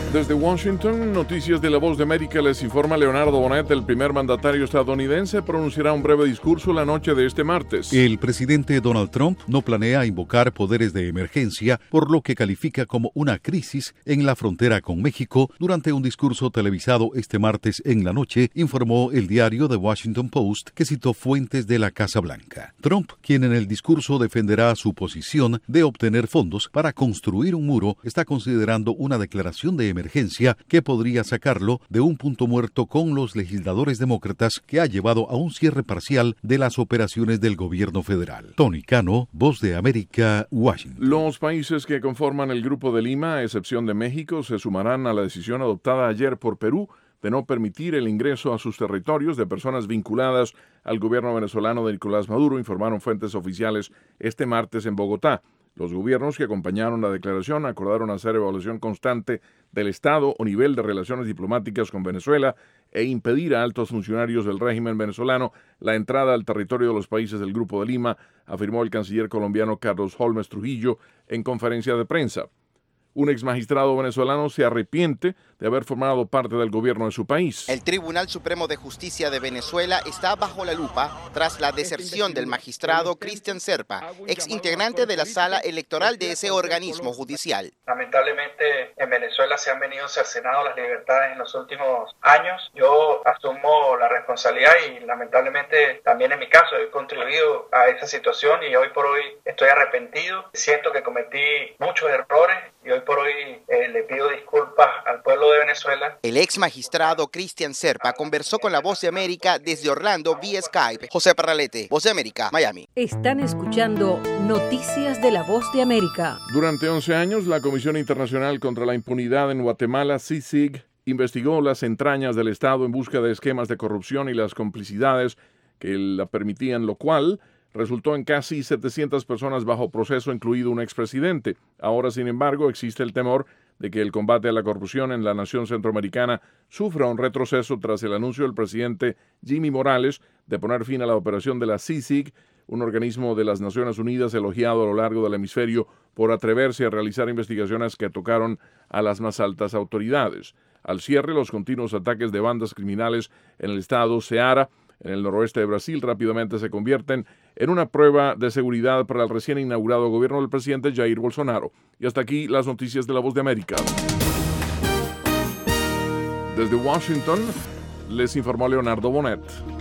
Desde Washington, Noticias de la Voz de América, les informa Leonardo Bonet. El primer mandatario estadounidense pronunciará un breve discurso la noche de este martes. El presidente Donald Trump no planea invocar poderes de emergencia, por lo que califica como una crisis en la frontera con México. Durante un discurso televisado este martes en la noche, informó el diario The Washington Post, que citó fuentes de la Casa Blanca. Trump, quien en el discurso defenderá su posición de obtener fondos para construir un muro, está considerando una declaración de emergencia que podría sacarlo de un punto muerto con los legisladores demócratas, que ha llevado a un cierre parcial de las operaciones del gobierno federal. Tony Cano, Voz de América, Washington. Los países que conforman el Grupo de Lima, a excepción de México, se sumarán a la decisión adoptada ayer por Perú de no permitir el ingreso a sus territorios de personas vinculadas al gobierno venezolano de Nicolás Maduro, informaron fuentes oficiales este martes en Bogotá. Los gobiernos que acompañaron la declaración acordaron hacer evaluación constante del estado o nivel de relaciones diplomáticas con Venezuela e impedir a altos funcionarios del régimen venezolano la entrada al territorio de los países del Grupo de Lima, afirmó el canciller colombiano Carlos Holmes Trujillo en conferencia de prensa. Un exmagistrado venezolano se arrepiente de haber formado parte del gobierno de su país. El Tribunal Supremo de Justicia de Venezuela está bajo la lupa tras la deserción del magistrado Cristian Serpa, ex integrante de la sala electoral de ese organismo judicial. Lamentablemente en Venezuela se han venido cercenando las libertades en los últimos años. Yo asumo la responsabilidad y lamentablemente también en mi caso he contribuido a esa situación y hoy por hoy estoy arrepentido. Siento que cometí muchos errores y hoy por hoy le pido disculpas al pueblo de Venezuela. El ex magistrado Cristian Serpa conversó con la Voz de América desde Orlando vía Skype. José Parralete, Voz de América, Miami. Están escuchando Noticias de la Voz de América. Durante 11 años, la Comisión Internacional contra la Impunidad en Guatemala, CICIG, investigó las entrañas del Estado en busca de esquemas de corrupción y las complicidades que la permitían, lo cual resultó en casi 700 personas bajo proceso, incluido un expresidente. Ahora, sin embargo, existe el temor de que el combate a la corrupción en la nación centroamericana sufra un retroceso tras el anuncio del presidente Jimmy Morales de poner fin a la operación de la CICIG, un organismo de las Naciones Unidas elogiado a lo largo del hemisferio por atreverse a realizar investigaciones que tocaron a las más altas autoridades. Al cierre, los continuos ataques de bandas criminales en el estado Ceará, en el noroeste de Brasil, rápidamente se convierten en una prueba de seguridad para el recién inaugurado gobierno del presidente Jair Bolsonaro. Y hasta aquí las noticias de la Voz de América. Desde Washington, les informó Leonardo Bonet.